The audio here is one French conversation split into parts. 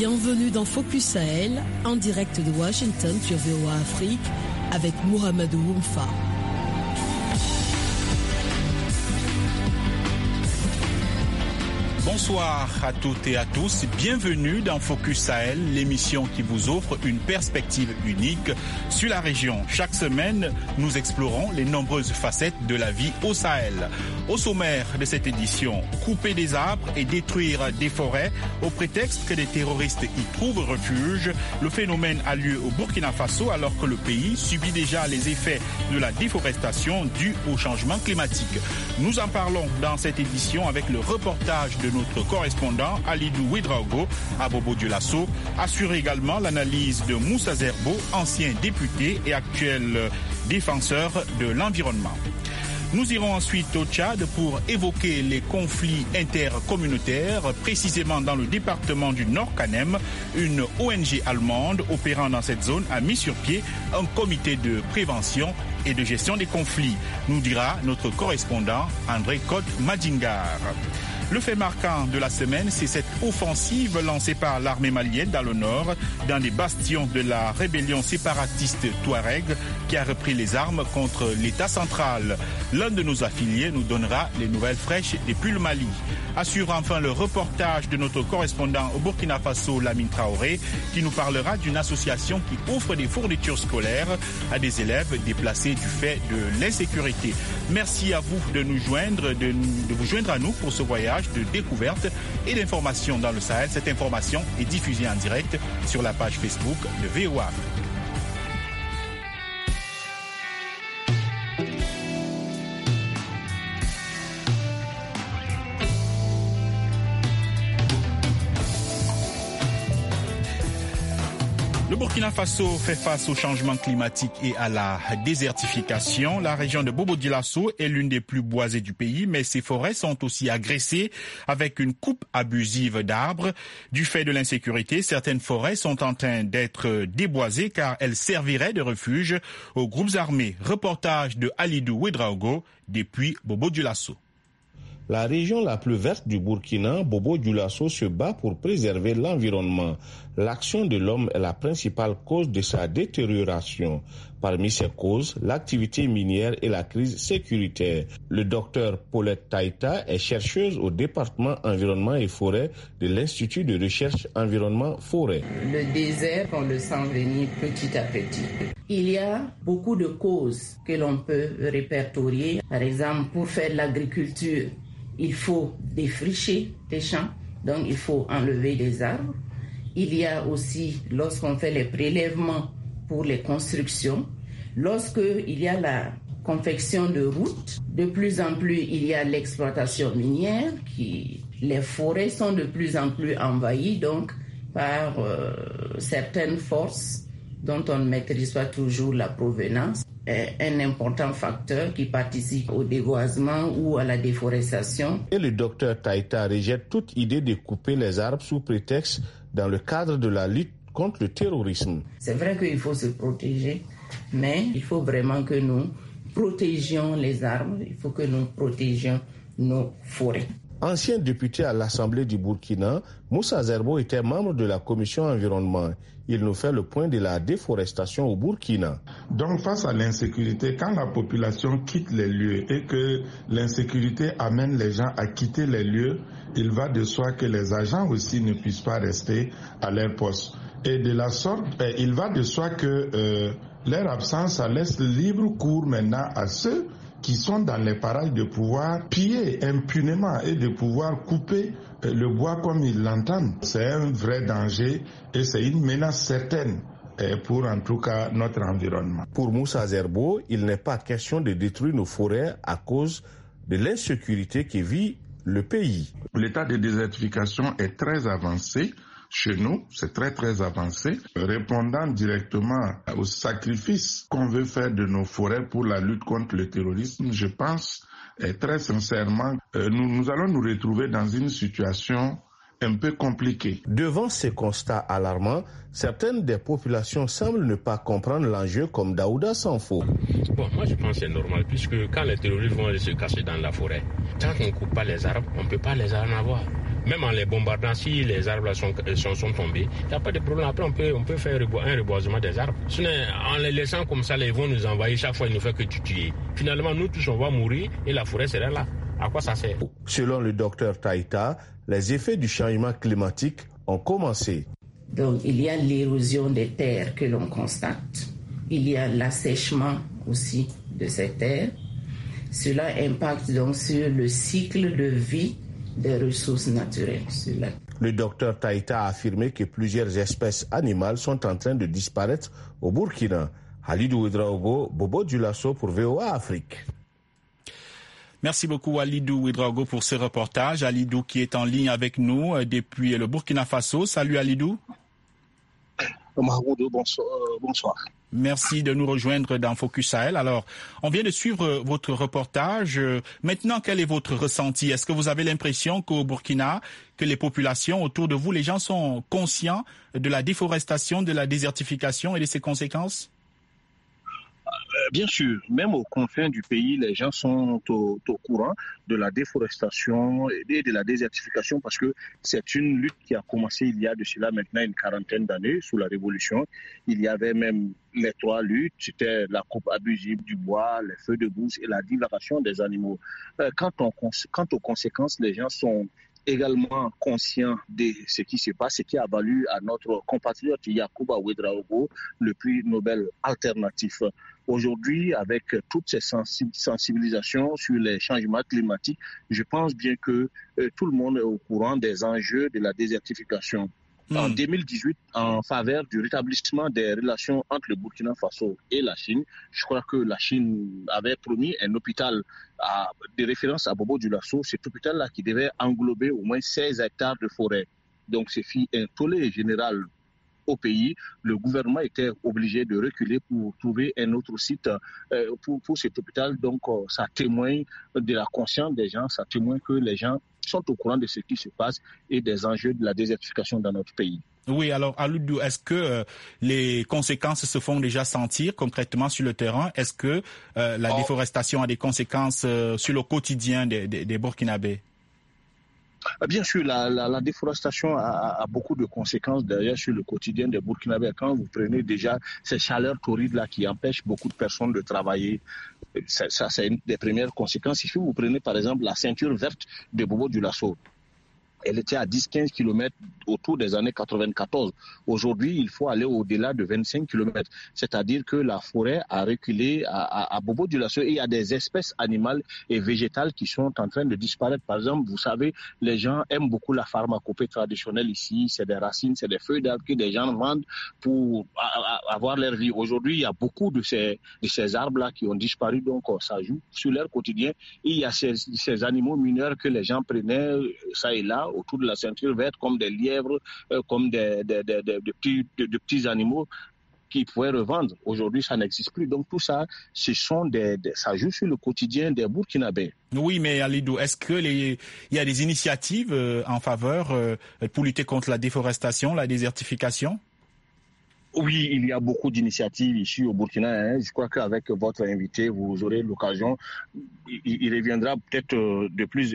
Bienvenue dans Focus Sahel, en direct de Washington sur VOA Afrique, avec Mohamedou Oumfa. Bonsoir à toutes et à tous, bienvenue dans Focus Sahel, l'émission qui vous offre une perspective unique sur la région. Chaque semaine, nous explorons les nombreuses facettes de la vie au Sahel. Au sommaire de cette édition, couper des arbres et détruire des forêts au prétexte que des terroristes y trouvent refuge. Le phénomène a lieu au Burkina Faso alors que le pays subit déjà les effets de la déforestation due au changement climatique. Nous en parlons dans cette édition avec le reportage de notre correspondant Alidou Ouedraogo à Bobo-Dioulasso, assure également l'analyse de Moussa Zerbo, ancien député et actuel défenseur de l'environnement. Nous irons ensuite au Tchad pour évoquer les conflits intercommunautaires, précisément dans le département du Nord-Canem. Une ONG allemande opérant dans cette zone a mis sur pied un comité de prévention et de gestion des conflits, nous dira notre correspondant André Cote-Madingar. Le fait marquant de la semaine, c'est cette offensive lancée par l'armée malienne dans le nord, dans des bastions de la rébellion séparatiste Touareg, qui a repris les armes contre l'État central. L'un de nos affiliés nous donnera les nouvelles fraîches depuis le Mali. Assure enfin le reportage de notre correspondant au Burkina Faso, Lamine Traoré, qui nous parlera d'une association qui offre des fournitures scolaires à des élèves déplacés du fait de l'insécurité. Merci à vous de nous joindre, de vous joindre à nous pour ce voyage de découverte et d'information dans le Sahel. Cette information est diffusée en direct sur la page Facebook de VOA. Le Burkina Faso fait face au changement climatique et à la désertification. La région de Bobo-Dioulasso est l'une des plus boisées du pays, mais ses forêts sont aussi agressées avec une coupe abusive d'arbres. Du fait de l'insécurité, certaines forêts sont en train d'être déboisées car elles serviraient de refuge aux groupes armés. Reportage de Alidou Ouedraogo depuis Bobo-Dioulasso. La région la plus verte du Burkina, Bobo-Dioulasso, se bat pour préserver l'environnement. L'action de l'homme est la principale cause de sa détérioration. Parmi ces causes, l'activité minière et la crise sécuritaire. Le docteur Paulette Taïta est chercheuse au département environnement et forêt de l'Institut de recherche environnement forêt. Le désert, on le sent venir petit à petit. Il y a beaucoup de causes que l'on peut répertorier. Par exemple, pour faire de l'agriculture, il faut défricher des champs, donc il faut enlever des arbres. Il y a aussi, lorsqu'on fait les prélèvements pour les constructions, lorsqu'il y a la confection de routes, de plus en plus il y a l'exploitation minière, les forêts sont de plus en plus envahies donc par certaines forces dont on ne maîtrise pas toujours la provenance. Un important facteur qui participe au déboisement ou à la déforestation. Et le docteur Taïta rejette toute idée de couper les arbres sous prétexte dans le cadre de la lutte contre le terrorisme. C'est vrai qu'il faut se protéger, mais il faut vraiment que nous protégions les arbres, il faut que nous protégions nos forêts. Ancien député à l'Assemblée du Burkina, Moussa Zerbo était membre de la commission environnement. Il nous fait le point de la déforestation au Burkina. Donc face à l'insécurité, quand la population quitte les lieux et que l'insécurité amène les gens à quitter les lieux, il va de soi que les agents aussi ne puissent pas rester à leur poste. Et de la sorte, il va de soi que leur absence laisse libre cours maintenant à ceux qui sont dans les parages de pouvoir piller impunément et de pouvoir couper le bois comme ils l'entendent. C'est un vrai danger et c'est une menace certaine pour en tout cas notre environnement. Pour Moussa Zerbo, il n'est pas question de détruire nos forêts à cause de l'insécurité qui vit le pays. L'état de désertification est très avancé. Chez nous, c'est très avancé, répondant directement au sacrifice qu'on veut faire de nos forêts pour la lutte contre le terrorisme. Je pense très sincèrement, nous allons nous retrouver dans une situation un peu compliqué. Devant ces constats alarmants, certaines des populations semblent ne pas comprendre l'enjeu comme Daouda Sanfo. Bon, moi je pense que c'est normal puisque quand les terroristes vont aller se cacher dans la forêt, tant qu'on ne coupe pas les arbres, on ne peut pas les en avoir. Même en les bombardant, si les arbres sont tombés, il n'y a pas de problème. Après, on peut faire un reboisement des arbres. Sinon, en les laissant comme ça, ils vont nous envahir. Chaque fois, ils ne font que tuer. Finalement, nous tous, on va mourir et la forêt sera là. À quoi ça sert? Selon le docteur Taïta, les effets du changement climatique ont commencé. Donc, il y a l'érosion des terres que l'on constate. Il y a l'assèchement aussi de ces terres. Cela impacte donc sur le cycle de vie des ressources naturelles. Le docteur Taïta a affirmé que plusieurs espèces animales sont en train de disparaître au Burkina. Halidou Ouedraogo, Bobo Dioulasso pour VOA Afrique. Merci beaucoup Halidou Ouedraogo pour ce reportage. Halidou qui est en ligne avec nous depuis le Burkina Faso. Salut Halidou. Bonsoir. Merci de nous rejoindre dans Focus Sahel. Alors, on vient de suivre votre reportage. Maintenant, quel est votre ressenti? Est-ce que vous avez l'impression qu'au Burkina, que les populations autour de vous, les gens sont conscients de la déforestation, de la désertification et de ses conséquences? Bien sûr, même aux confins du pays, les gens sont au courant de la déforestation et de la désertification parce que c'est une lutte qui a commencé il y a de cela maintenant une quarantaine d'années sous la Révolution. Il y avait même les trois luttes, c'était la coupe abusive du bois, les feux de brousse et la divagation des animaux. Quant aux conséquences, les gens sont également conscients de ce qui se passe, ce qui a valu à notre compatriote Yacouba Ouedraogo le prix Nobel alternatif. Aujourd'hui, avec toutes ces sensibilisations sur les changements climatiques, je pense bien que tout le monde est au courant des enjeux de la désertification. En 2018, en faveur du rétablissement des relations entre le Burkina Faso et la Chine, je crois que la Chine avait promis un hôpital de référence à Bobo Dioulasso, cet hôpital-là qui devait englober au moins 16 hectares de forêt. Donc, ce fut un tollé général au pays. Le gouvernement était obligé de reculer pour trouver un autre site pour cet hôpital. Donc, ça témoigne de la conscience des gens, ça témoigne que les gens sont au courant de ce qui se passe et des enjeux de la désertification dans notre pays. Oui, alors Halidou, est-ce que les conséquences se font déjà sentir concrètement sur le terrain? Est-ce que la déforestation a des conséquences sur le quotidien des Burkinabés? Bien sûr, la déforestation a beaucoup de conséquences d'ailleurs sur le quotidien des Burkinabés. Quand vous prenez déjà ces chaleurs torrides-là qui empêchent beaucoup de personnes de travailler, ça c'est une des premières conséquences. Si vous prenez par exemple la ceinture verte de Bobo Dioulasso, elle était à 10-15 km autour des années 94. Aujourd'hui, il faut aller au-delà de 25 km. C'est-à-dire que la forêt a reculé à Bobo Dioulasso et il y a des espèces animales et végétales qui sont en train de disparaître. Par exemple, vous savez, les gens aiment beaucoup la pharmacopée traditionnelle ici. C'est des racines, c'est des feuilles d'arbres que des gens vendent pour avoir leur vie. Aujourd'hui, il y a beaucoup de ces arbres-là qui ont disparu, donc ça joue sur leur quotidien. Et il y a ces animaux mineurs que les gens prenaient, ça et là, autour de la ceinture verte, comme des lièvres, comme de petits animaux qui pouvaient revendre. Aujourd'hui, ça n'existe plus. Donc tout ça, ça joue sur le quotidien des Burkinabés. Oui, mais Halidou, est-ce qu'il y a des initiatives en faveur pour lutter contre la déforestation, la désertification? Oui, il y a beaucoup d'initiatives ici au Burkina. Je crois qu'avec votre invité, vous aurez l'occasion. Il reviendra peut-être de plus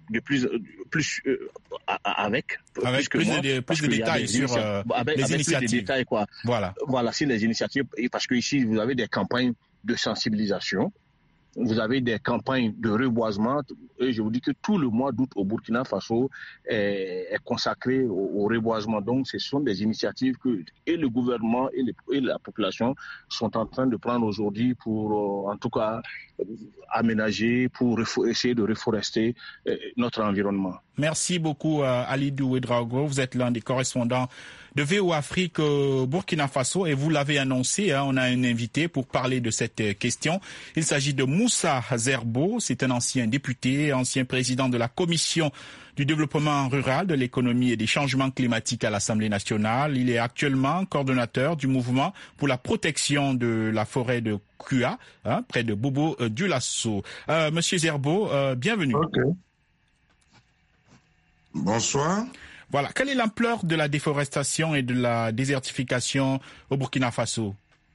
avec plus de détails sur les initiatives. Plus de détails, quoi. Voilà, sur les initiatives. Parce que ici, vous avez des campagnes de sensibilisation. Vous avez des campagnes de reboisement et je vous dis que tout le mois d'août au Burkina Faso est consacré au reboisement. Donc, ce sont des initiatives que et le gouvernement et la population sont en train de prendre aujourd'hui pour, en tout cas, aménager, pour essayer de reforester notre environnement. Merci beaucoup, Halidou Ouedraogo. Vous êtes l'un des correspondants de VOA Afrique au Burkina Faso et vous l'avez annoncé, on a un invité pour parler de cette question. Il s'agit de Moussa Zerbo, c'est un ancien député, ancien président de la commission du développement rural, de l'économie et des changements climatiques à l'Assemblée nationale. Il est actuellement coordonnateur du mouvement pour la protection de la forêt de Kua, près de Bobo Dioulasso. Monsieur Zerbo, bienvenue. Ok. Bonsoir. Voilà. Quelle est l'ampleur de la déforestation et de la désertification au Burkina Faso?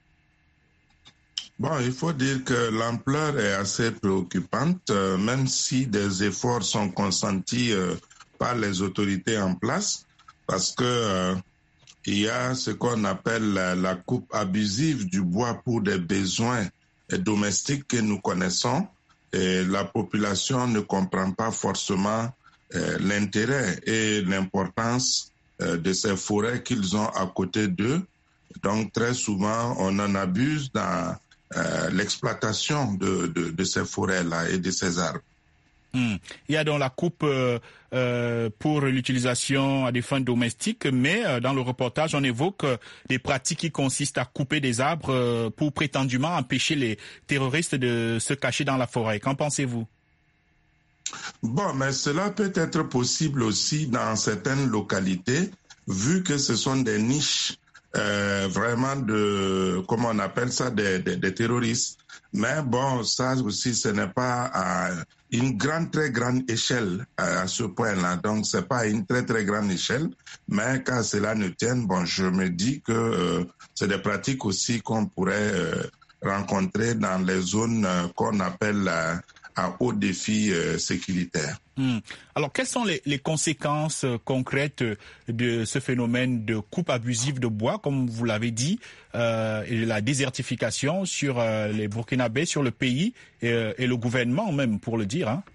Bon, il faut dire que l'ampleur est assez préoccupante, même si des efforts sont consentis par les autorités en place, parce que il y a ce qu'on appelle la coupe abusive du bois pour des besoins domestiques que nous connaissons. Et la population ne comprend pas forcément l'intérêt et l'importance de ces forêts qu'ils ont à côté d'eux. Donc très souvent, on en abuse dans l'exploitation de ces forêts-là et de ces arbres. Il y a donc la coupe pour l'utilisation à des fins domestiques, mais dans le reportage, on évoque des pratiques qui consistent à couper des arbres pour prétendument empêcher les terroristes de se cacher dans la forêt. Qu'en pensez-vous? Bon, mais cela peut être possible aussi dans certaines localités, vu que ce sont des niches vraiment de, comment on appelle ça, des terroristes. Mais bon, ça aussi, ce n'est pas à une très grande échelle à ce point-là. Donc, c'est pas à une très grande échelle. Mais quand cela ne tienne, bon, je me dis que c'est des pratiques aussi qu'on pourrait rencontrer dans les zones qu'on appelle à haut défi sécuritaire. Alors, quelles sont les conséquences concrètes de ce phénomène de coupe abusive de bois, comme vous l'avez dit, et de la désertification sur les Burkinabés, sur le pays et le gouvernement même, pour le dire, hein?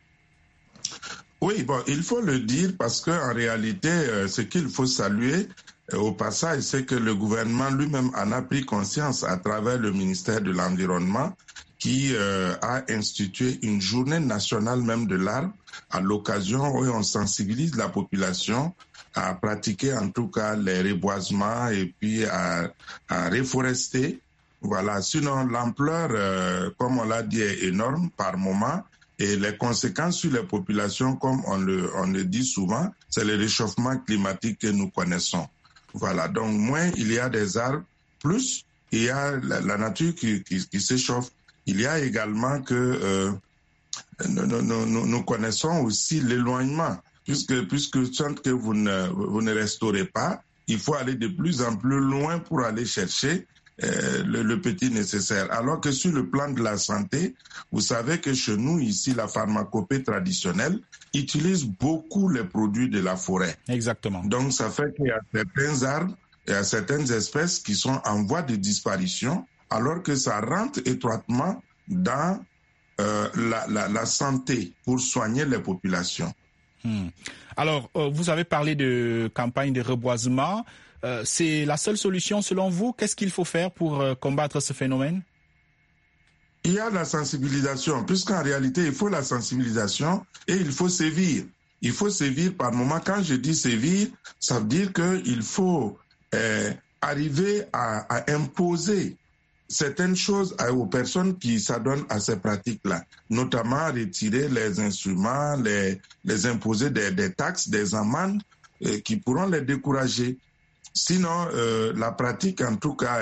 Oui, bon, il faut le dire parce qu'en réalité, ce qu'il faut saluer au passage, c'est que le gouvernement lui-même en a pris conscience à travers le ministère de l'Environnement qui a institué une journée nationale même de l'arbre à l'occasion où on sensibilise la population à pratiquer en tout cas les reboisements et puis à reforester. Voilà. Sinon, l'ampleur, comme on l'a dit, est énorme par moment. Et les conséquences sur les populations, comme on le dit souvent, c'est le réchauffement climatique que nous connaissons. Voilà. Donc, moins il y a des arbres, plus il y a la nature qui s'échauffe. Il y a également que nous connaissons aussi l'éloignement, puisque tant que vous ne restaurez pas, il faut aller de plus en plus loin pour aller chercher le petit nécessaire. Alors que sur le plan de la santé, vous savez que chez nous, ici, la pharmacopée traditionnelle utilise beaucoup les produits de la forêt. Exactement. Donc, ça fait qu'il y a certains arbres et à certaines espèces qui sont en voie de disparition, alors que ça rentre étroitement dans la santé pour soigner les populations. Alors, vous avez parlé de campagne de reboisement. C'est la seule solution selon vous? Qu'est-ce qu'il faut faire pour combattre ce phénomène? Il y a la sensibilisation, puisqu'en réalité, il faut la sensibilisation et il faut sévir. Il faut sévir par moment. Quand je dis sévir, ça veut dire qu'il faut arriver à imposer certaines choses aux personnes qui s'adonnent à ces pratiques-là, notamment retirer les instruments, les imposer des taxes, des amendes qui pourront les décourager. Sinon, la pratique, en tout cas,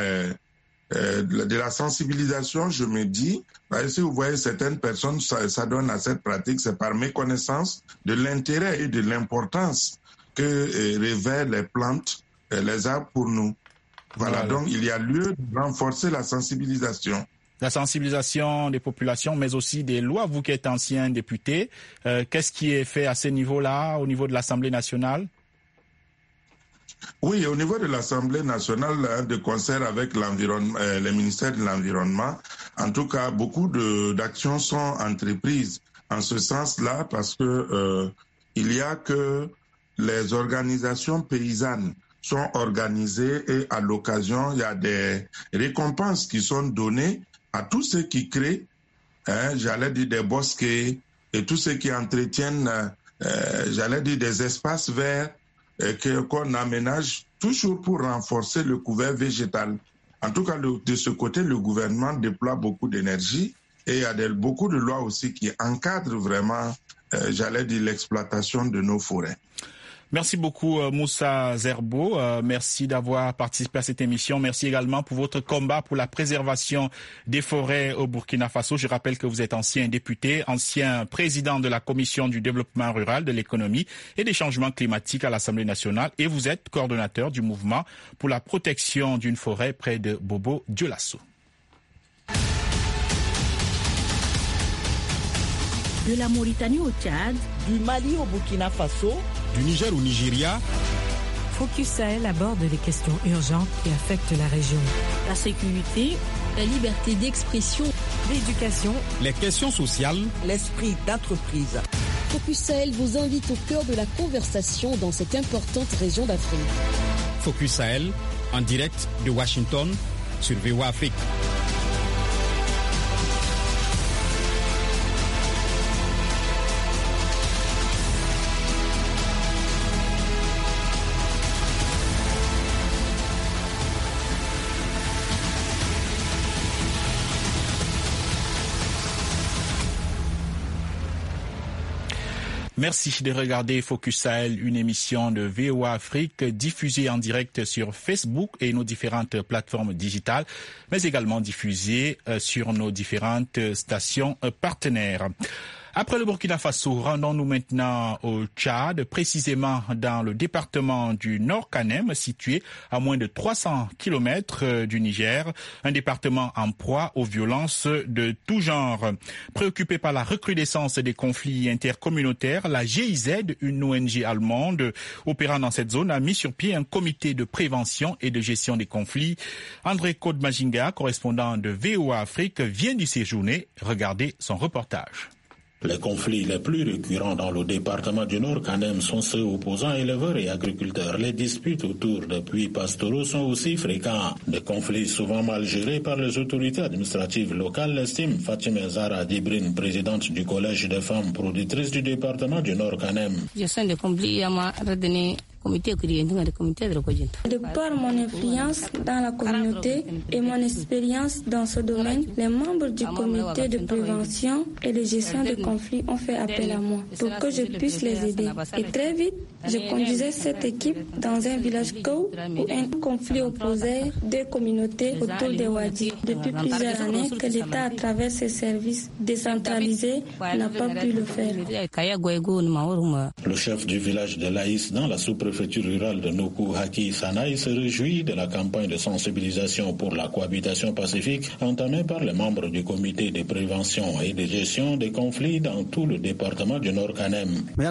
de la sensibilisation, je me dis, si vous voyez certaines personnes s'adonnent à cette pratique, c'est par méconnaissance de l'intérêt et de l'importance que revêtent les plantes, les arbres pour nous. Voilà, donc il y a lieu de renforcer la sensibilisation. La sensibilisation des populations, mais aussi des lois. Vous qui êtes ancien député, qu'est-ce qui est fait à ce niveau-là, au niveau de l'Assemblée nationale? Oui, au niveau de l'Assemblée nationale, de concert avec le ministère de l'Environnement, en tout cas, beaucoup d'actions sont entreprises en ce sens-là parce que il y a que les organisations paysannes sont organisées et à l'occasion, il y a des récompenses qui sont données à tous ceux qui créent, j'allais dire des bosquets et tous ceux qui entretiennent, j'allais dire des espaces verts qu'on aménage toujours pour renforcer le couvert végétal. En tout cas, de ce côté, le gouvernement déploie beaucoup d'énergie et il y a beaucoup de lois aussi qui encadrent vraiment, j'allais dire, l'exploitation de nos forêts. Merci beaucoup Moussa Zerbo, merci d'avoir participé à cette émission. Merci également pour votre combat pour la préservation des forêts au Burkina Faso. Je rappelle que vous êtes ancien député, ancien président de la Commission du développement rural, de l'économie et des changements climatiques à l'Assemblée nationale et vous êtes coordonnateur du mouvement pour la protection d'une forêt près de Bobo Dioulasso. De la Mauritanie au Tchad, du Mali au Burkina Faso, du Niger au Nigeria. Focus Sahel aborde les questions urgentes qui affectent la région. La sécurité, la liberté d'expression, l'éducation, les questions sociales, l'esprit d'entreprise. Focus Sahel vous invite au cœur de la conversation dans cette importante région d'Afrique. Focus Sahel, en direct de Washington, sur VOA Afrique. Merci de regarder Focus Sahel, une émission de VOA Afrique diffusée en direct sur Facebook et nos différentes plateformes digitales, mais également diffusée sur nos différentes stations partenaires. Après le Burkina Faso, rendons-nous maintenant au Tchad, précisément dans le département du Nord-Kanem, situé à moins de 300 km du Niger, un département en proie aux violences de tout genre. Préoccupé par la recrudescence des conflits intercommunautaires, la GIZ, une ONG allemande opérant dans cette zone, a mis sur pied un comité de prévention et de gestion des conflits. André Kodmajinga, correspondant de VOA Afrique, vient d'y séjourner. Regardez son reportage. Les conflits les plus récurrents dans le département du Nord-Kanem sont ceux opposant éleveurs et agriculteurs. Les disputes autour des puits pastoraux sont aussi fréquents. Des conflits souvent mal gérés par les autorités administratives locales, l'estime Fatima Zara Dibrine, présidente du collège des femmes productrices du département du Nord-Kanem. De par mon influence dans la communauté et mon expérience dans ce domaine, les membres du comité de prévention et de gestion des conflits ont fait appel à moi pour que je puisse les aider. Et très vite, je conduisais cette équipe dans un village Kou où un conflit opposait deux communautés autour des Wadi. Depuis plusieurs années que l'État, à travers ses services décentralisés, n'a pas pu le faire. Le chef du village de Laïs dans la sous-préfecture rurale de Noku, Haki Sanaï, se réjouit de la campagne de sensibilisation pour la cohabitation pacifique entamée par les membres du comité de prévention et de gestion des conflits dans tout le département du Nord-Kanem.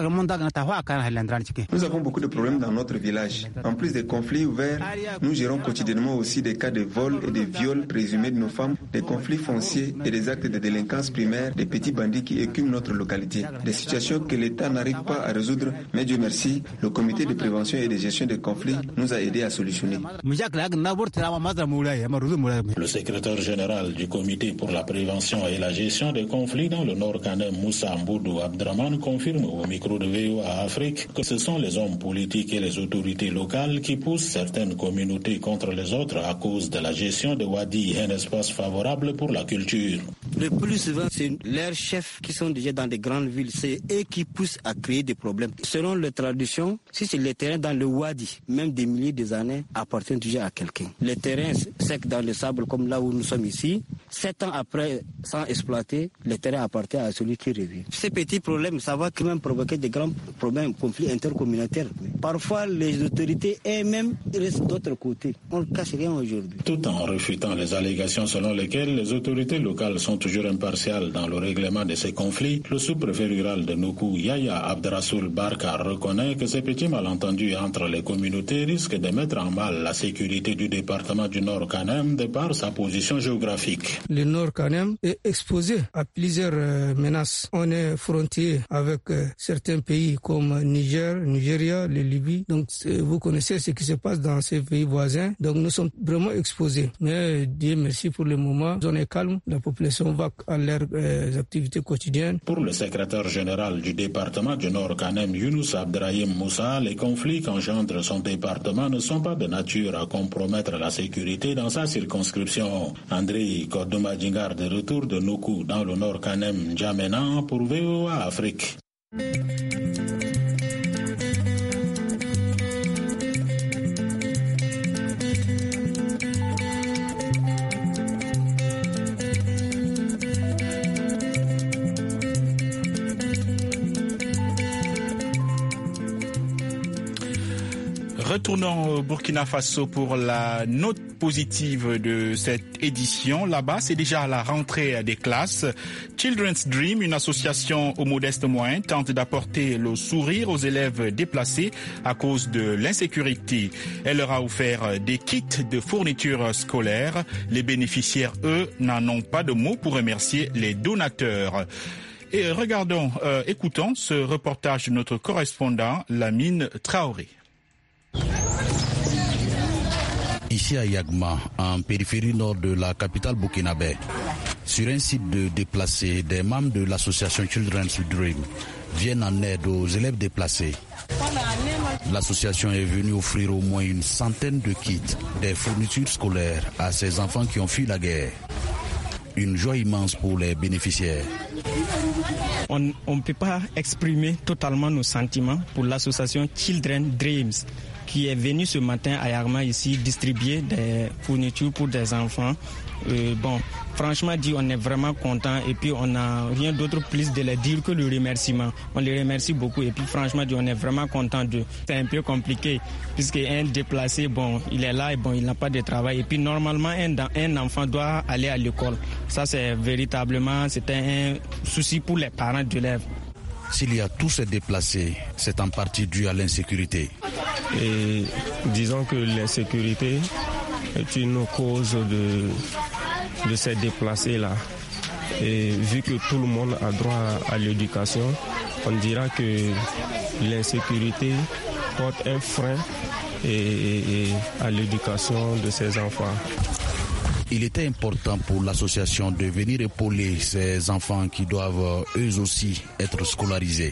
Nous avons beaucoup de problèmes dans notre village. En plus des conflits ouverts, nous gérons quotidiennement aussi des cas de vol et de viols présumés de nos femmes, des conflits fonciers et des actes de délinquance primaire des petits bandits qui écument notre localité. Des situations que l'État n'arrive pas à résoudre, mais Dieu merci, le comité de prévention et de gestion des conflits nous a aidés à solutionner. Le secrétaire général du comité pour la prévention et la gestion des conflits dans le Nord-Kanem, Moussa Mboudou Abdraman, confirme au micro de VOA Afrique que ce sont les hommes politiques et les autorités locales qui poussent certaines communautés contre les autres à cause de la gestion de Wadi, un espace favorable pour la culture. Le plus souvent, c'est leurs chefs qui sont déjà dans des grandes villes, c'est eux qui poussent à créer des problèmes. Selon les traditions, si c'est les terrains dans le Wadi, même des milliers d'années, appartiennent déjà à quelqu'un. Les terrains secs dans le sable, comme là où nous sommes ici, 7 ans après, sans exploiter, les terrains appartiennent à celui qui revient. Ces petits problèmes, ça va quand même provoquer des grands problèmes, conflits intercommunautaires. Parfois, les autorités elles-mêmes restent d'autre côté. On ne cache rien aujourd'hui. Tout en refutant les allégations selon lesquelles les autorités locales sont toujours impartiales dans le règlement de ces conflits, le sous-préfet rural de Noukou, Yaya Abdrasoul Barka, reconnaît que ces petits malentendus entre les communautés risquent de mettre en mal la sécurité du département du Nord-Kanem de par sa position géographique. Le Nord-Kanem est exposé à plusieurs menaces. On est frontier avec certains pays comme Niger, Nigeria, la Libye. Donc vous connaissez ce qui se passe dans ces pays voisins. Donc nous sommes vraiment exposés. Mais Dieu merci pour le moment, on est calme. La population va à leurs activités quotidiennes. Pour le secrétaire général du département du Nord-Kanem, Younous Abdrahim Moussa, les conflits qu'engendre son département ne sont pas de nature à compromettre la sécurité dans sa circonscription. André Kodomadjingar de retour de Noukou dans le Nord-Kanem, N'Djamena pour VOA Afrique. Retournons au Burkina Faso pour la note positive de cette édition. Là-bas, c'est déjà la rentrée des classes. Children's Dream, une association aux modestes moyens, tente d'apporter le sourire aux élèves déplacés à cause de l'insécurité. Elle leur a offert des kits de fournitures scolaires. Les bénéficiaires, eux, n'en ont pas de mots pour remercier les donateurs. Et écoutons ce reportage de notre correspondant, Lamine Traoré. Ici à Yagma, en périphérie nord de la capitale burkinabé, sur un site de déplacés, des membres de l'association Children's Dream viennent en aide aux élèves déplacés. L'association est venue offrir au moins une centaine de kits, des fournitures scolaires à ces enfants qui ont fui la guerre. Une joie immense pour les bénéficiaires. On ne peut pas exprimer totalement nos sentiments pour l'association Children's Dreams qui est venue ce matin à Yagma ici distribuer des fournitures pour des enfants. Franchement dit, on est vraiment content et puis on n'a rien d'autre plus de les dire que le remerciement. On les remercie beaucoup et puis franchement dit, on est vraiment content d'eux. C'est un peu compliqué puisque un déplacé, il est là et il n'a pas de travail et puis normalement un enfant doit aller à l'école. Ça c'est véritablement, c'est un souci pour les parents d'élèves. S'il y a tous ces déplacés, c'est en partie dû à l'insécurité. Et disons que l'insécurité est une cause de ces déplacés-là. Et vu que tout le monde a droit à l'éducation, on dira que l'insécurité porte un frein à l'éducation de ces enfants. Il était important pour l'association de venir épauler ces enfants qui doivent eux aussi être scolarisés.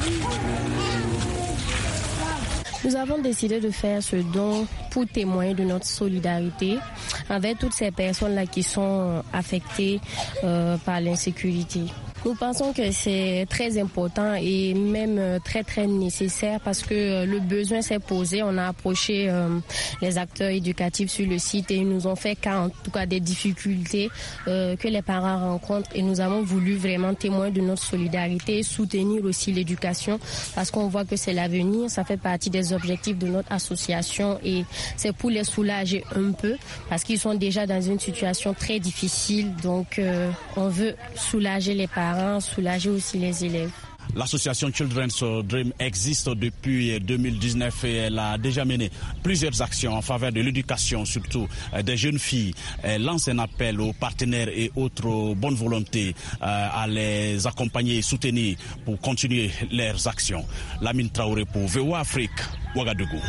Nous avons décidé de faire ce don pour témoigner de notre solidarité avec toutes ces personnes-là qui sont affectées par l'insécurité. Nous pensons que c'est très important et même très très nécessaire parce que le besoin s'est posé. On a approché les acteurs éducatifs sur le site et ils nous ont fait cas en tout cas des difficultés que les parents rencontrent et nous avons voulu vraiment témoigner de notre solidarité et soutenir aussi l'éducation parce qu'on voit que c'est l'avenir. Ça fait partie des objectifs de notre association et c'est pour les soulager un peu parce qu'ils sont déjà dans une situation très difficile. Donc on veut soulager les parents, soulager aussi les élèves. L'association Children's Dream existe depuis 2019 et elle a déjà mené plusieurs actions en faveur de l'éducation, surtout des jeunes filles. Elle lance un appel aux partenaires et autres bonnes volontés à les accompagner et soutenir pour continuer leurs actions. Lamine Traoré pour VOA Afrique, Ouagadougou.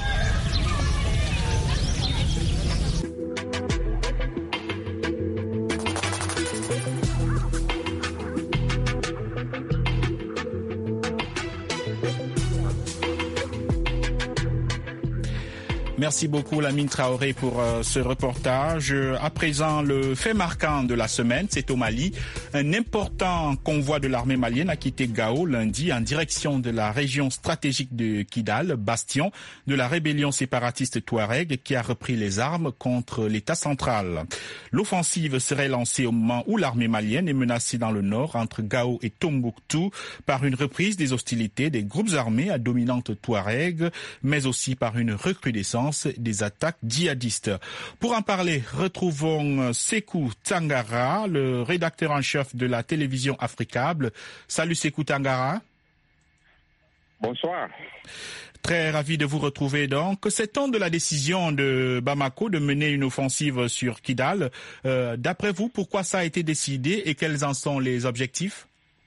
Merci beaucoup Lamine Traoré pour ce reportage. À présent, le fait marquant de la semaine, c'est au Mali. Un important convoi de l'armée malienne a quitté Gao lundi en direction de la région stratégique de Kidal, bastion de la rébellion séparatiste Touareg qui a repris les armes contre l'État central. L'offensive serait lancée au moment où l'armée malienne est menacée dans le nord entre Gao et Tombouctou par une reprise des hostilités des groupes armés à dominante Touareg, mais aussi par une recrudescence des attaques djihadistes. Pour en parler, retrouvons Sékou Tangara, le rédacteur en chef de la télévision Africable. Salut Sékou Tangara. Bonsoir. Très ravi de vous retrouver donc. Sait-on de la décision de Bamako de mener une offensive sur Kidal? D'après vous, pourquoi ça a été décidé et quels en sont les objectifs?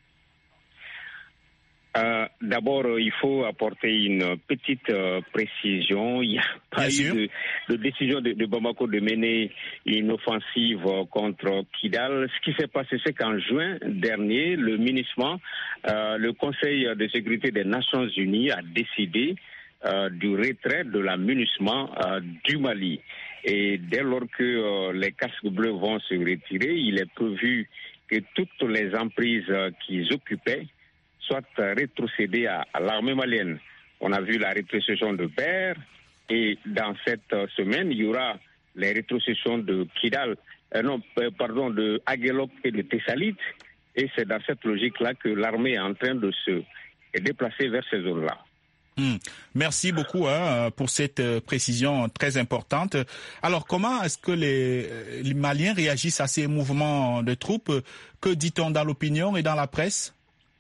D'abord, il faut apporter une petite précision. Il n'y a pas eu de décision de Bamako de mener une offensive contre Kidal. Ce qui s'est passé, c'est qu'en juin dernier, le MINUSMA, le Conseil de sécurité des Nations Unies, a décidé du retrait de la MINUSMA du Mali. Et dès lors que les casques bleus vont se retirer, il est prévu que toutes les emprises qu'ils occupaient soit rétrocédé à l'armée malienne. On a vu la rétrocession de Ber et dans cette semaine, il y aura les rétrocessions de Kidal, de Aguelop et de Tessalit. Et c'est dans cette logique-là que l'armée est en train de se déplacer vers ces zones-là. Merci beaucoup pour cette précision très importante. Alors, comment est-ce que les Maliens réagissent à ces mouvements de troupes? Que dit-on dans l'opinion et dans la presse?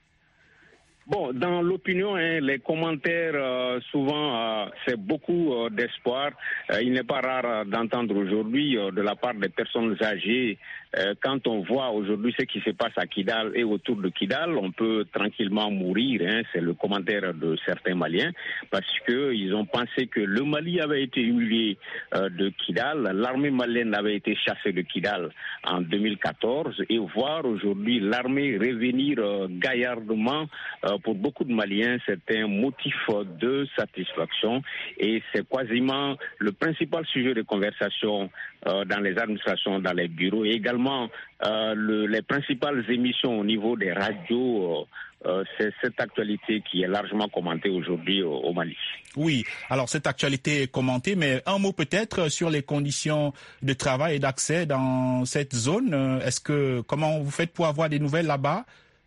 Bon, dans l'opinion, les commentaires, souvent, c'est beaucoup d'espoir. Il n'est pas rare d'entendre aujourd'hui de la part des personnes âgées, quand on voit aujourd'hui ce qui se passe à Kidal et autour de Kidal, on peut tranquillement mourir. C'est le commentaire de certains Maliens, parce qu'ils ont pensé que le Mali avait été humilié de Kidal, l'armée malienne avait été chassée de Kidal en 2014, et voir aujourd'hui l'armée revenir gaillardement, pour beaucoup de Maliens, c'est un motif de satisfaction, et c'est quasiment le principal sujet de conversation dans les administrations, dans les bureaux, et également les principales émissions au niveau des radios. C'est cette actualité qui est largement commentée aujourd'hui au Mali. Oui, alors cette actualité est commentée, mais un mot peut-être sur les conditions de travail et d'accès dans cette zone. Comment vous faites pour avoir des nouvelles là-bas?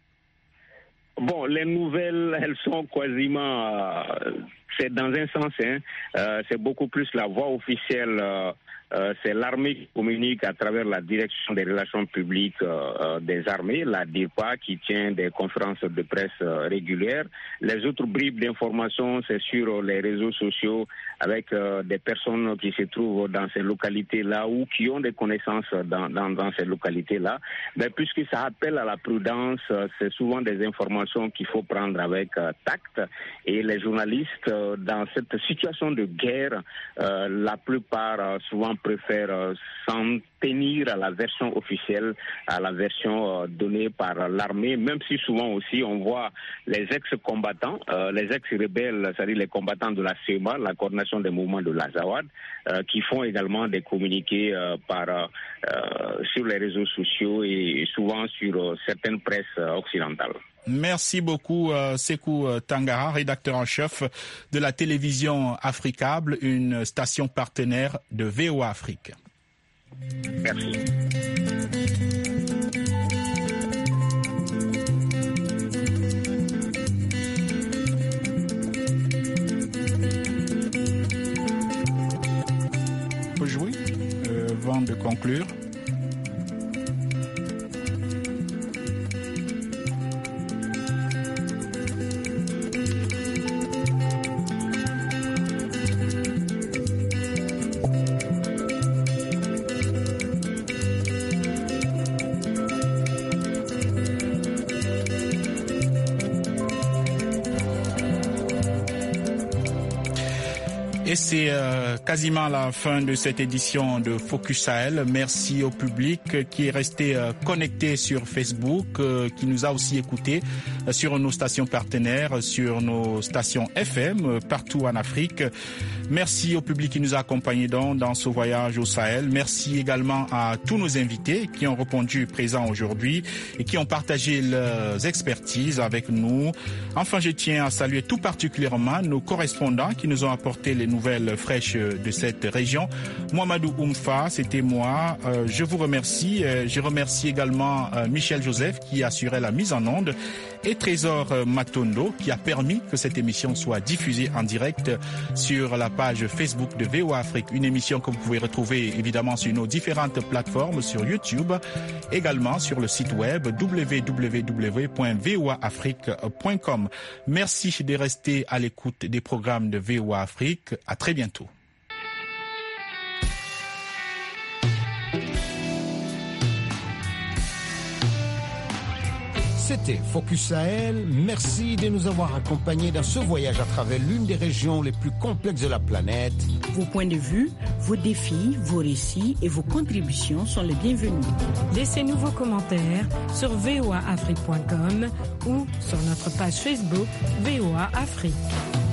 Bon, les nouvelles, elles sont quasiment... c'est dans un sens, c'est beaucoup plus la voie officielle. C'est l'armée qui communique à travers la direction des relations publiques des armées, la DIRPA, qui tient des conférences de presse régulières. Les autres bribes d'informations, c'est sur les réseaux sociaux, avec des personnes qui se trouvent dans ces localités-là ou qui ont des connaissances dans ces localités-là. Mais puisque ça appelle à la prudence, c'est souvent des informations qu'il faut prendre avec tact. Et les journalistes, dans cette situation de guerre, la plupart souvent préfèrent s'en tenir à la version officielle, à la version donnée par l'armée, même si souvent aussi on voit les ex-combattants, les ex-rebelles, c'est-à-dire les combattants de la CEMA, la coordination des mouvements de l'Azawad, qui font également des communiqués sur les réseaux sociaux et souvent sur certaines presses occidentales. Merci beaucoup, Sekou Tangara, rédacteur en chef de la télévision Africable, une station partenaire de VOA Afrique. Merci. On peut jouer avant de conclure. Et c'est quasiment la fin de cette édition de Focus Sahel. Merci au public qui est resté connecté sur Facebook, qui nous a aussi écoutés sur nos stations partenaires, sur nos stations FM partout en Afrique. Merci au public qui nous a accompagnés dans ce voyage au Sahel. Merci également à tous nos invités qui ont répondu présents aujourd'hui et qui ont partagé leurs expertises avec nous. Enfin, je tiens à saluer tout particulièrement nos correspondants qui nous ont apporté les nouvelles fraîches de cette région. Mouhamadou Oumfa, c'était moi. Je vous remercie. Je remercie également Michel Joseph qui assurait la mise en onde et Trésor Matondo qui a permis que cette émission soit diffusée en direct sur la page Facebook de VOA Afrique. Une émission que vous pouvez retrouver évidemment sur nos différentes plateformes, sur YouTube, également sur le site web www.voaafrique.com. Merci de rester à l'écoute des programmes de VOA Afrique. À très bientôt. C'était Focus Sahel. Merci de nous avoir accompagnés dans ce voyage à travers l'une des régions les plus complexes de la planète. Vos points de vue, vos défis, vos récits et vos contributions sont les bienvenus. Laissez-nous vos commentaires sur voaafrique.com ou sur notre page Facebook VOA Afrique.